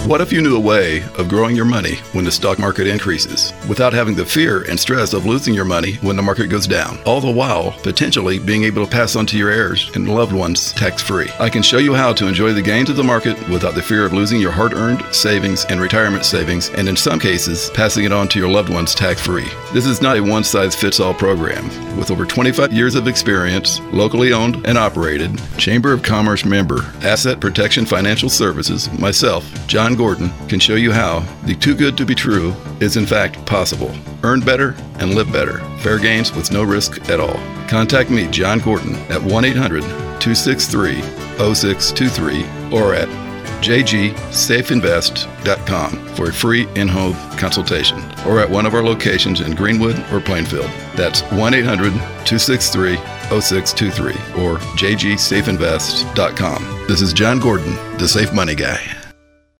What if you knew a way of growing your money when the stock market increases without having the fear and stress of losing your money when the market goes down, all the while potentially being able to pass on to your heirs and loved ones tax-free? I can show you how to enjoy the gains of the market without the fear of losing your hard-earned savings and retirement savings, and in some cases, passing it on to your loved ones tax-free. This is not a one-size-fits-all program. With over 25 years of experience, locally owned and operated, Chamber of Commerce member, Asset Protection Financial Services, myself, John Gordon, can show you how the too good to be true is in fact possible. Earn better and live better. Fair gains with no risk at all. Contact me, John Gordon, at 1-800-263-0623 or at jgsafeinvest.com for a free in-home consultation, or at one of our locations in Greenwood or Plainfield. That's 1-800-263-0623 or jgsafeinvest.com. This is John Gordon, the Safe Money Guy.